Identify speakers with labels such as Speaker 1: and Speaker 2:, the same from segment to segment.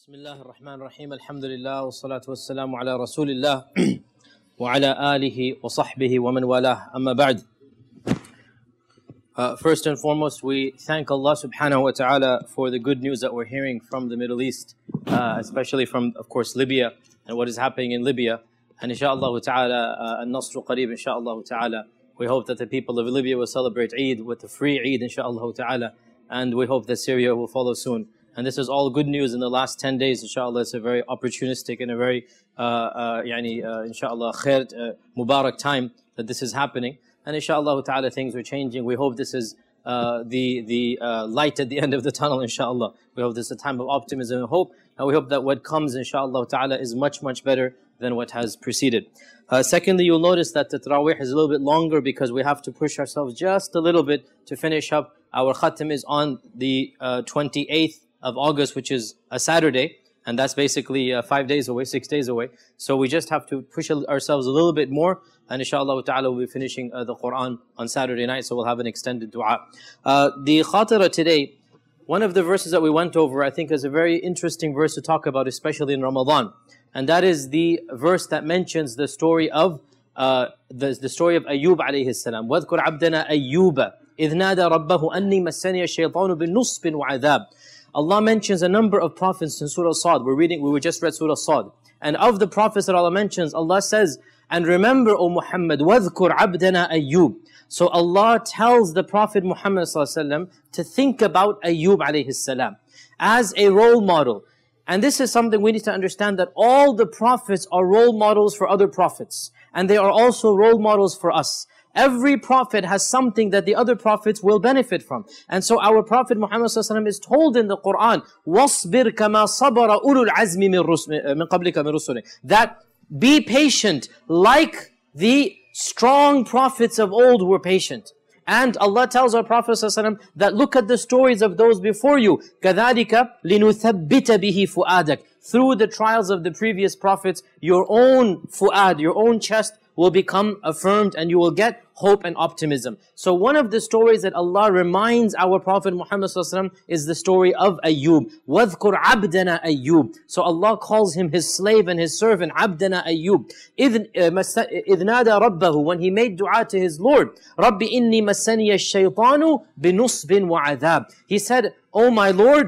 Speaker 1: Bismillah ar-Rahman ar-Rahim, alhamdulillah, wa salatu wa salamu ala rasulillah, wa ala alihi wa sahbihi wa man walah, amma ba'd. First and foremost, we thank Allah subhanahu wa ta'ala for the good news that we're hearing from the Middle East, especially from, of course, Libya and what is happening in Libya. And inshaAllah ta'ala, al-Nasru qareeb, inshaAllah ta'ala. We hope that the people of Libya will celebrate Eid with a free Eid, inshaAllah ta'ala. And we hope that Syria will follow soon. And this is all good news in the last 10 days, inshallah. It's a very opportunistic and a very, inshallah, khair, mubarak time that this is happening. And inshallah ta'ala, things are changing. We hope this is the light at the end of the tunnel, inshallah. We hope this is a time of optimism and hope. And we hope that what comes, inshallah ta'ala, is much, much better than what has preceded. Secondly, you'll notice that the Taraweeh is a little bit longer because we have to push ourselves just a little bit to finish up. Our khatam is on the 28th of August, which is a Saturday, and that's basically 5 days away, 6 days away. So we just have to push ourselves a little bit more, and inshallah ta'ala we'll be finishing the Quran on Saturday night, so we'll have an extended dua. The khatira today, one of the verses that we went over, I think is a very interesting verse to talk about, especially in Ramadan. And that is the verse that mentions the story of the story of Ayyub alayhi salam. وَاذْكُرْ عَبْدَنَا أَيُّوبَ إِذْ نَادَى رَبَّهُ أَنِّي مَسَّنِيَ الشَّيْطَانُ بِالنُّصْبٍ وَعَذَابٍ. Allah mentions a number of prophets in Surah Sad. We just read Surah Sad. And of the prophets that Allah mentions, Allah says, and remember, O Muhammad, وَاذْكُرْ عَبْدَنَا أَيُّوبَ. So Allah tells the Prophet Muhammad to think about Ayyub alayhi salam as a role model. And this is something we need to understand, that all the prophets are role models for other prophets. And they are also role models for us. Every prophet has something that the other prophets will benefit from. And so our Prophet Muhammad is told in the Quran, وَاصْبِرْ كَمَا صَبَرَ أُولُو الْعَزْمِ مِنْ قَبْلِكَ مِنْ رُسُلِهِ. That be patient like the strong prophets of old were patient. And Allah tells our Prophet that look at the stories of those before you. كَذَلِكَ لِنُثَبِّتَ بِهِ فُؤَادَكَ. Through the trials of the previous prophets, your own fu'ad, your own chest will become affirmed and you will get hope and optimism. So one of the stories that Allah reminds our Prophet Muhammad is the story of Ayyub. وَاذْكُرْ عَبْدَنَا أَيُّوبَ. So Allah calls him his slave and his servant, عَبْدَنَا أَيُّوبَ. إِذْ نَادَى رَبَّهُ. When he made dua to his Lord, رَبِّ إِنِّي مَسَّنِيَ الشَّيْطَانُ بِنُصْبٍ وَعَذَابٍ. He said, Oh my Lord,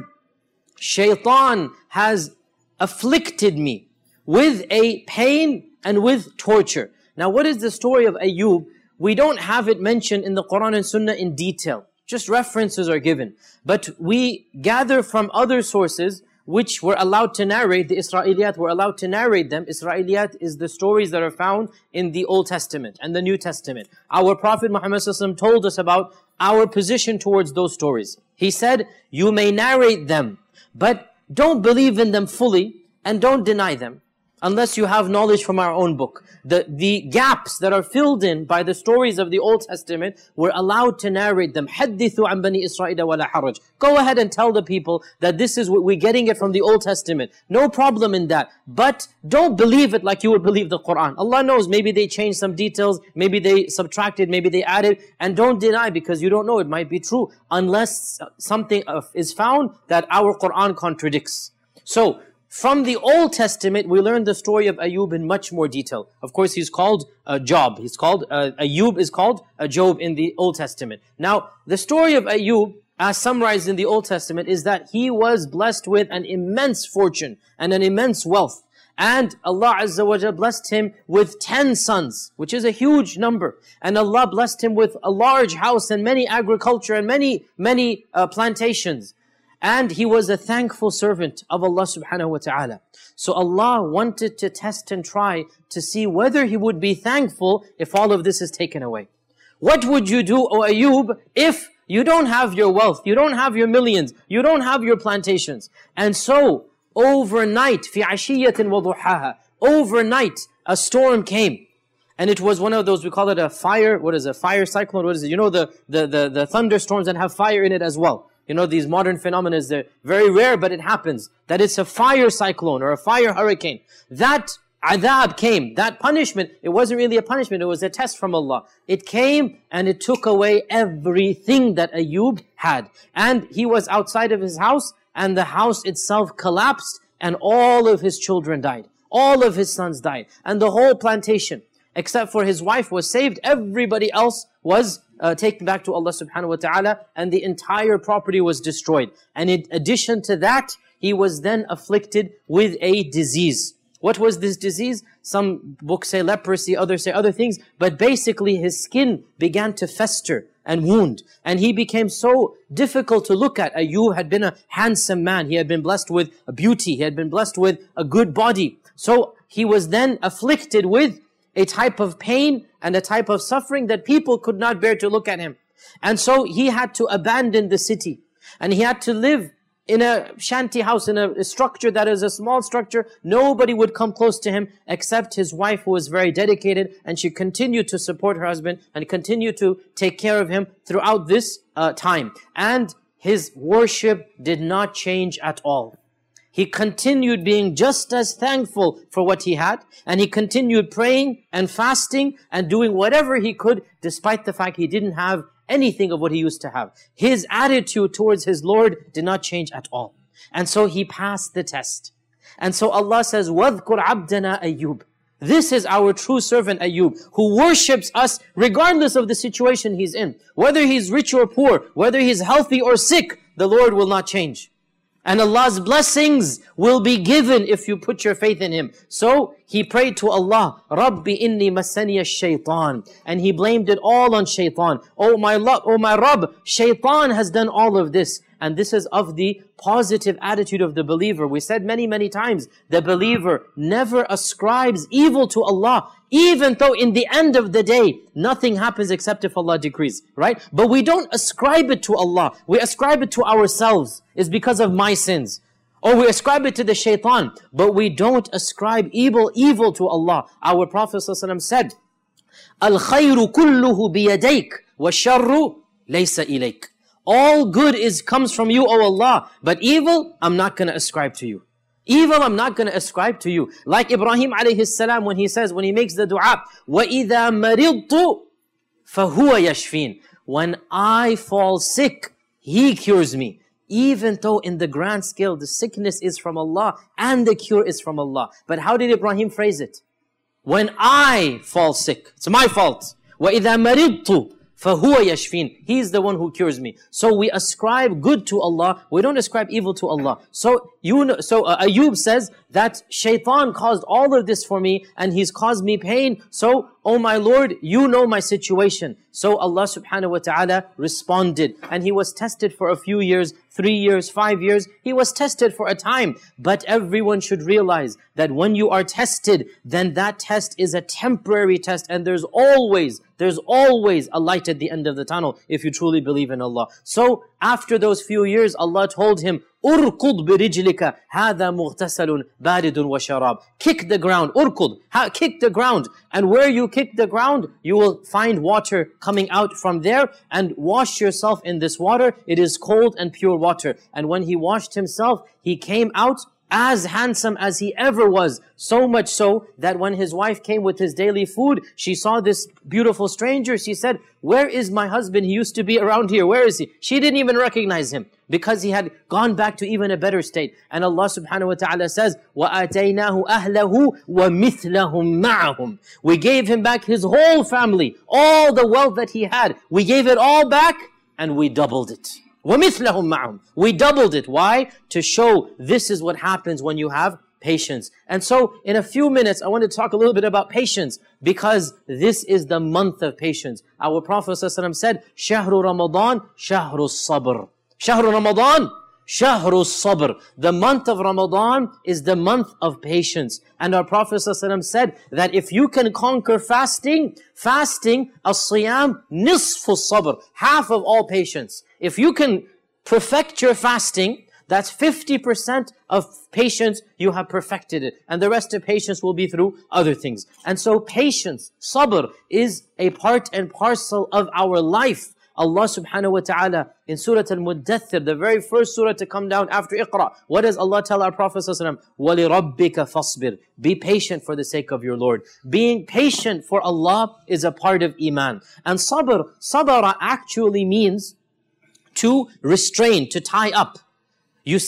Speaker 1: shaitan has afflicted me with a pain and with torture. Now what is the story of Ayyub? We don't have it mentioned in the Quran and Sunnah in detail. Just references are given. But we gather from other sources which were allowed to narrate, the Israeliyat were allowed to narrate them. Israeliyat is the stories that are found in the Old Testament and the New Testament. Our Prophet Muhammad told us about our position towards those stories. He said, you may narrate them, but don't believe in them fully and don't deny them, unless you have knowledge from our own book. The gaps that are filled in by the stories of the Old Testament, we're allowed to narrate them. حَدِّثُوا عَنْ بَنِي إِسْرَائِيلَ وَلَا حَرَجٍ. Go ahead and tell the people that this is what we're getting it from the Old Testament. No problem in that. But don't believe it like you would believe the Quran. Allah knows, maybe they changed some details, maybe they subtracted, maybe they added. And don't deny, because you don't know, it might be true, unless something is found that our Quran contradicts. So, from the Old Testament, we learn the story of Ayyub in much more detail. Of course, he's called Job. Ayyub is called Job in the Old Testament. Now, the story of Ayyub, as summarized in the Old Testament, is that he was blessed with an immense fortune and an immense wealth. And Allah Azza wa Jalla blessed him with 10 sons, which is a huge number. And Allah blessed him with a large house and many agriculture and many plantations. And he was a thankful servant of Allah subhanahu wa ta'ala. So Allah wanted to test and try to see whether he would be thankful if all of this is taken away. What would you do, O Ayyub, if you don't have your wealth, you don't have your millions, you don't have your plantations? And so, overnight, في عشية وضحاها, overnight, a storm came. And it was one of those, we call it a fire, what is it, fire cyclone, what is it? You know the thunderstorms that have fire in it as well. You know, these modern phenomena, they're very rare, but it happens. That it's a fire cyclone or a fire hurricane. That adhab came, that punishment, it wasn't really a punishment, it was a test from Allah. It came and it took away everything that Ayyub had. And he was outside of his house and the house itself collapsed and all of his children died. All of his sons died. And the whole plantation, except for his wife, was saved. Everybody else was taken back to Allah subhanahu wa ta'ala, and the entire property was destroyed. And in addition to that, he was then afflicted with a disease. What was this disease? Some books say leprosy, others say other things, but basically his skin began to fester and wound, and he became so difficult to look at. Ayyub had been a handsome man. He had been blessed with a beauty. He had been blessed with a good body. So he was then afflicted with a type of pain and a type of suffering that people could not bear to look at him. And so he had to abandon the city, and he had to live in a shanty house, in a structure that is a small structure. Nobody would come close to him except his wife, who was very dedicated, and she continued to support her husband and continued to take care of him throughout this time. And his worship did not change at all. He continued being just as thankful for what he had, and he continued praying and fasting and doing whatever he could, despite the fact he didn't have anything of what he used to have. His attitude towards his Lord did not change at all. And so he passed the test. And so Allah says, وَاذْكُرْ عَبْدَنَا أَيُّوبَ. This is our true servant Ayyub, who worships us regardless of the situation he's in. Whether he's rich or poor, whether he's healthy or sick, the Lord will not change. And Allah's blessings will be given if you put your faith in Him. So he prayed to Allah, Rabbi inni masaniya shaitan. And he blamed it all on shaitan. Oh my Rabb, shaitan has done all of this. And this is of the positive attitude of the believer. We said many, many times, the believer never ascribes evil to Allah, even though in the end of the day, nothing happens except if Allah decrees, right? But we don't ascribe it to Allah. We ascribe it to ourselves. It's because of my sins. Or we ascribe it to the shaitan. But we don't ascribe evil to Allah. Our Prophet ﷺ said, Al-khayru kulluhu biyadayk, wa sharru laysa ilayk. All good comes from you, O Allah. But evil, I'm not going to ascribe to you. Evil, I'm not going to ascribe to you. Like Ibrahim alayhi salam, when he makes the dua, وَإِذَا مَرِضْتُ فَهُوَ يَشْفِينَ. When I fall sick, He cures me. Even though in the grand scale, the sickness is from Allah and the cure is from Allah. But how did Ibrahim phrase it? When I fall sick, it's my fault. وَإِذَا مَرِضْتُ فَهُوَ يَشْفِينَ. He's the one who cures me. So we ascribe good to Allah. We don't ascribe evil to Allah. So Ayyub says that shaitan caused all of this for me, and he's caused me pain. So, oh my Lord, you know my situation. So Allah subhanahu wa ta'ala responded. And he was tested for a few years, 3 years, 5 years. He was tested for a time. But everyone should realize that when you are tested, then that test is a temporary test. And there's always a light at the end of the tunnel if you truly believe in Allah. So after those few years, Allah told him, Urkud birijlika, hada mughtasalun baridun wa sharab. Kick the ground, urkud, kick the ground. And where you kick the ground, you will find water coming out from there, and wash yourself in this water. It is cold and pure water. And when he washed himself, he came out as handsome as he ever was. So much so that when his wife came with his daily food, she saw this beautiful stranger. She said, where is my husband? He used to be around here. Where is he? She didn't even recognize him because he had gone back to even a better state. And Allah subhanahu wa ta'ala says, وَآتَيْنَاهُ أَهْلَهُ وَمِثْلَهُمْ مَعَهُمْ. We gave him back his whole family, all the wealth that he had. We gave it all back and we doubled it. وَمِثْلَهُمْ مَعَهُمْ. We doubled it. Why? To show this is what happens when you have patience. And so, in a few minutes, I want to talk a little bit about patience, because this is the month of patience. Our Prophet ﷺ said, شَهْرُ رَمَضَانِ شَهْرُ الصَّبْرِ. شَهْرُ رَمَضَانِ شَهْرُ الصَّبْرِ. The month of Ramadan is the month of patience. And our Prophet ﷺ said that if you can conquer fasting, as-siyam nisfu sabr, half of all patience. If you can perfect your fasting, that's 50% of patience, you have perfected it. And the rest of patience will be through other things. And so patience, sabr, is a part and parcel of our life. Allah subhanahu wa ta'ala in Surah Al-Muddathir, the very first surah to come down after Iqra, what does Allah tell our Prophet ﷺ? وَلِرَبِّكَ فَاصْبِرْ. Be patient for the sake of your Lord. Being patient for Allah is a part of Iman. And sabara actually means to restrain, to tie up. You say,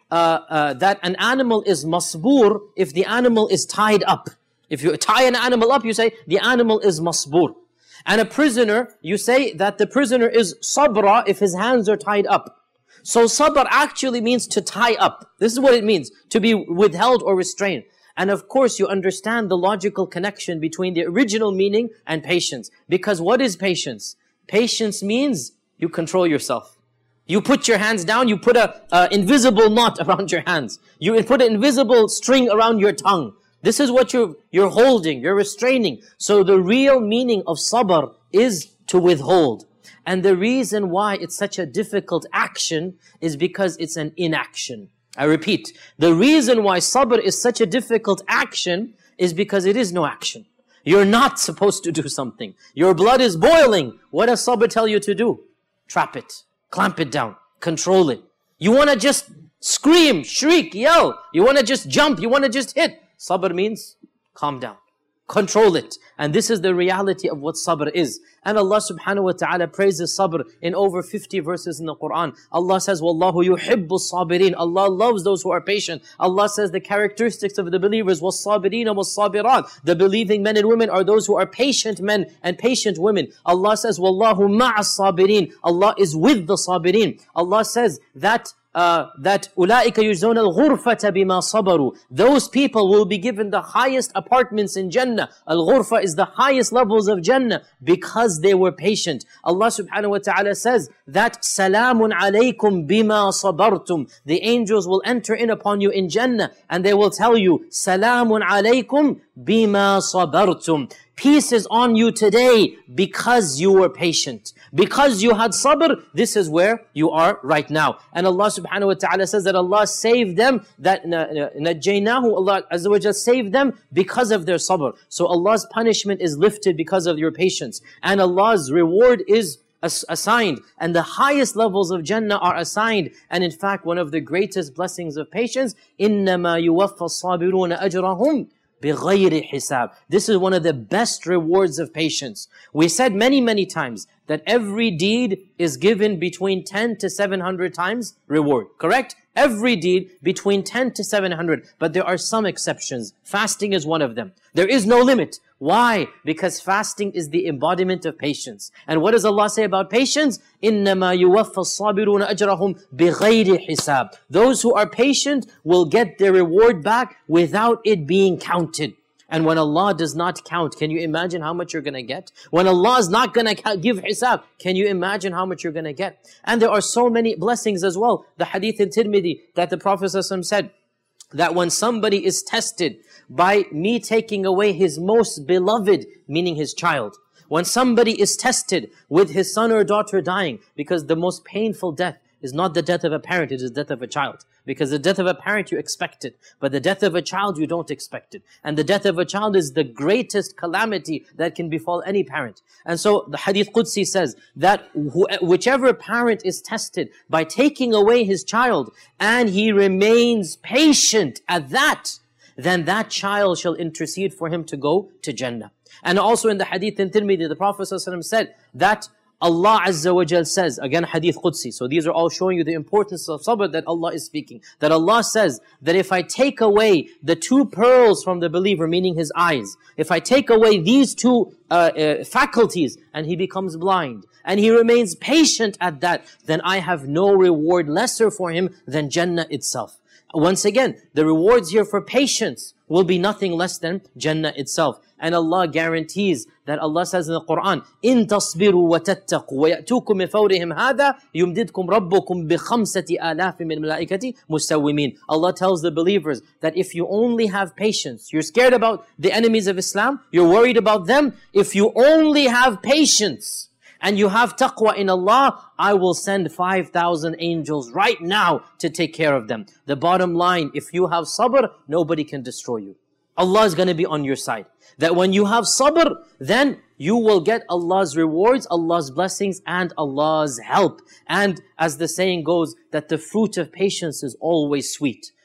Speaker 1: that an animal is masboor if the animal is tied up. If you tie an animal up, you say the animal is masboor. And a prisoner, you say that the prisoner is sabra if his hands are tied up. So sabr actually means to tie up. This is what it means, to be withheld or restrained. And of course, you understand the logical connection between the original meaning and patience. Because what is patience? Patience means you control yourself. You put your hands down, you put a invisible knot around your hands. You put an invisible string around your tongue. This is what you're holding, you're restraining. So the real meaning of sabr is to withhold. And the reason why it's such a difficult action is because it's an inaction. I repeat, the reason why sabr is such a difficult action is because it is no action. You're not supposed to do something. Your blood is boiling. What does sabr tell you to do? Trap it, clamp it down, control it. You want to just scream, shriek, yell. You want to just jump, you want to just hit. Sabr means calm down, control it. And this is the reality of what sabr is. And Allah subhanahu wa ta'ala praises sabr in over 50 verses in the Quran. Allah says, Wallahu yuhibbu sabirin. Allah loves those who are patient. Allah says the characteristics of the believers, was-sabirina was-sabirat. The believing men and women are those who are patient men and patient women. Allah says, Wallahu ma'as-sabirin. Allah is with the sabirin. Allah says that أُولَٰئِكَ يُجْزَوْنَ الْغُرْفَةَ بِمَا صَبَرُوا. Those people will be given the highest apartments in Jannah. Al-Ghurfa is the highest levels of Jannah because they were patient. Allah subhanahu wa ta'ala says that سَلَامٌ عَلَيْكُمْ بِمَا صَبَرْتُمْ. The angels will enter in upon you in Jannah and they will tell you سَلَامٌ عَلَيْكُمْ بِمَا صَبَرْتُمْ. Peace is on you today because you were patient. Because you had sabr, this is where you are right now. And Allah subhanahu wa ta'ala says that Allah saved them, that najjaynahu, Allah Azza wa Jalla saved them because of their sabr. So Allah's punishment is lifted because of your patience. And Allah's reward is assigned. And the highest levels of Jannah are assigned. And in fact, one of the greatest blessings of patience, إِنَّمَا يُوَفَّ الصَّابِرُونَ أَجْرَهُمْ بِغَيْرِ حِسَابٍ. This is one of the best rewards of patience. We said many times that every deed is given between 10 to 700 times reward. Correct? Every deed between 10 to 700. But there are some exceptions. Fasting is one of them. There is no limit. Why? Because fasting is the embodiment of patience. And what does Allah say about patience? إِنَّمَا يُوَفَّ الصَّابِرُونَ أَجْرَهُمْ بِغَيْرِ حِسَابٍ. Those who are patient will get their reward back without it being counted. And when Allah does not count, can you imagine how much you're going to get? When Allah is not going to give hisab, can you imagine how much you're going to get? And there are so many blessings as well. The hadith in Tirmidhi that the Prophet ﷺ said that when somebody is tested by me taking away his most beloved, meaning his child. When somebody is tested with his son or daughter dying, because the most painful death is not the death of a parent, it is the death of a child. Because the death of a parent, you expect it. But the death of a child, you don't expect it. And the death of a child is the greatest calamity that can befall any parent. And so the Hadith Qudsi says that whichever parent is tested by taking away his child and he remains patient at that, then that child shall intercede for him to go to Jannah. And also in the Hadith in Tirmidhi, the Prophet ﷺ said that Allah Azza wa Jal says, again Hadith Qudsi, so these are all showing you the importance of sabr that Allah is speaking. That Allah says that if I take away the two pearls from the believer, meaning his eyes, if I take away these two faculties and he becomes blind, and he remains patient at that, then I have no reward lesser for him than Jannah itself. Once again, the rewards here for patience will be nothing less than Jannah itself. And Allah guarantees that Allah says in the Quran, إِن تَصْبِرُوا وَتَتَّقُوا وَيَأْتُوكُم مِّن فَوْرِهِمْ هَذَا يُمْدِدْكُمْ رَبُّكُمْ بِخَمْسَةِ آلَافٍ مِّن الْمَلَائِكَةِ مُسَوِّمِينَ. Allah tells the believers that if you only have patience, you're scared about the enemies of Islam, you're worried about them, if you only have patience, and you have taqwa in Allah, I will send 5,000 angels right now to take care of them. The bottom line, if you have sabr, nobody can destroy you. Allah is going to be on your side. That when you have sabr, then you will get Allah's rewards, Allah's blessings, and Allah's help. And as the saying goes, that the fruit of patience is always sweet.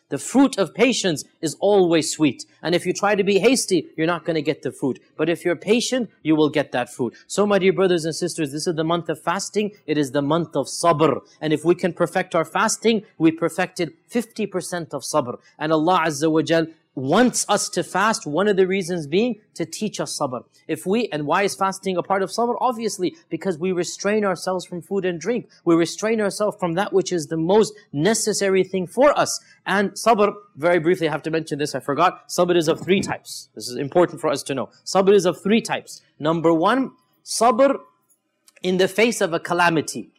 Speaker 1: The fruit of patience is always sweet. And if you try to be hasty, you're not going to get the fruit. But if you're patient, you will get that fruit. So my dear brothers and sisters, this is the month of fasting. It is the month of sabr. And if we can perfect our fasting, we perfected 50% of sabr. And Allah Azza wa Jal wants us to fast, one of the reasons being to teach us sabr. And why is fasting a part of sabr? Obviously, because we restrain ourselves from food and drink. We restrain ourselves from that which is the most necessary thing for us. And sabr, very briefly, I have to mention this, I forgot. Sabr is of 3 types. This is important for us to know. Sabr is of 3 types. Number 1, sabr in the face of a calamity.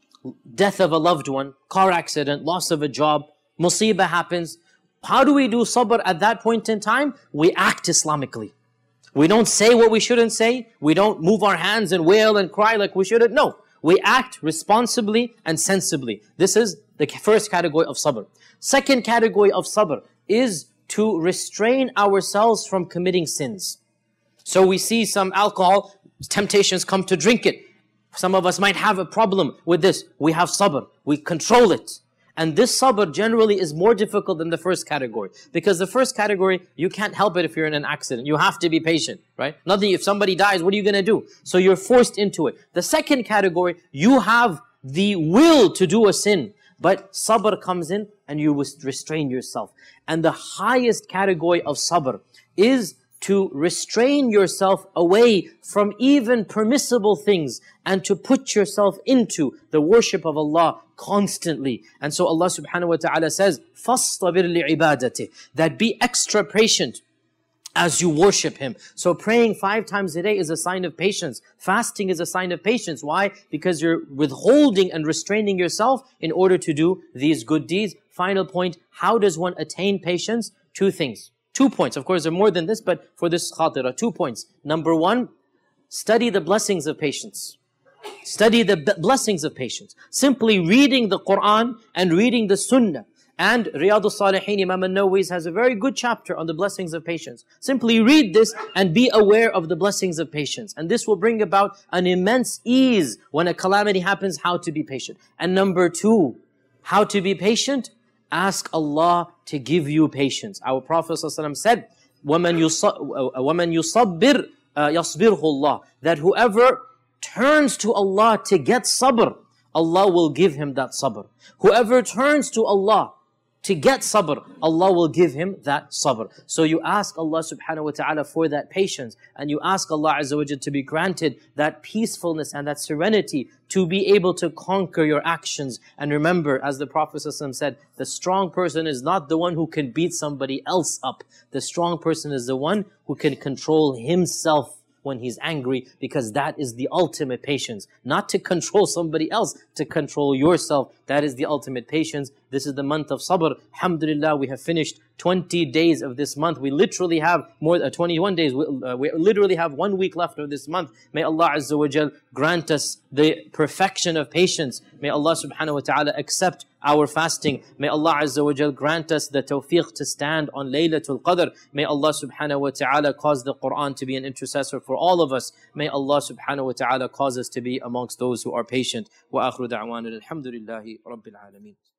Speaker 1: Death of a loved one, car accident, loss of a job, musibah happens. How do we do sabr at that point in time? We act Islamically. We don't say what we shouldn't say. We don't move our hands and wail and cry like we shouldn't. No. We act responsibly and sensibly. This is the first category of sabr. Second category of sabr is to restrain ourselves from committing sins. So we see some alcohol, temptations come to drink it. Some of us might have a problem with this. We have sabr. We control it. And this sabr generally is more difficult than the first category. Because the first category, you can't help it if you're in an accident. You have to be patient, right? Nothing, if somebody dies, what are you going to do? So you're forced into it. The second category, you have the will to do a sin. But sabr comes in and you restrain yourself. And the highest category of sabr is to restrain yourself away from even permissible things and to put yourself into the worship of Allah constantly. And so Allah subhanahu wa ta'ala says, فَاصْطَبِرْ لِعِبَادَتِهِ, that be extra patient as you worship Him. So praying 5 times a day is a sign of patience. Fasting is a sign of patience. Why? Because you're withholding and restraining yourself in order to do these good deeds. Final point, how does one attain patience? 2 things. 2 points. Of course, there are more than this, but for this khatira, 2 points. Number 1, study the blessings of patience. Study the blessings of patience. Simply reading the Quran and reading the Sunnah. And Riyadus Salihin, Imam al-Nawawi has a very good chapter on the blessings of patience. Simply read this and be aware of the blessings of patience. And this will bring about an immense ease when a calamity happens, how to be patient. And number 2, how to be patient? Ask Allah to give you patience. Our Prophet ﷺ said, وَمَنْ يُصَبِّرْ يَصْبِرْهُ اللَّهِ, that whoever turns to Allah to get sabr, Allah will give him that sabr. Whoever turns to Allah to get sabr, Allah will give him that sabr. So you ask Allah subhanahu wa ta'ala for that patience, and you ask Allah Azza wa Jal to be granted that peacefulness and that serenity to be able to conquer your actions. And remember, as the Prophet ﷺ said, the strong person is not the one who can beat somebody else up. The strong person is the one who can control himself when he's angry, because that is the ultimate patience. Not to control somebody else, to control yourself. That is the ultimate patience. This is the month of sabr. Alhamdulillah, we have finished 20 days of this month. We literally have 21 days. We literally have 1 week left of this month. May Allah Azza wa Jal grant us the perfection of patience. May Allah subhanahu wa ta'ala accept our fasting. May Allah Azza wa Jal grant us the tawfiq to stand on Laylatul Qadr. May Allah subhanahu wa ta'ala cause the Quran to be an intercessor for all of us. May Allah subhanahu wa ta'ala cause us to be amongst those who are patient. Wa akhiru da'wana alhamdulillahi rabbil alameen.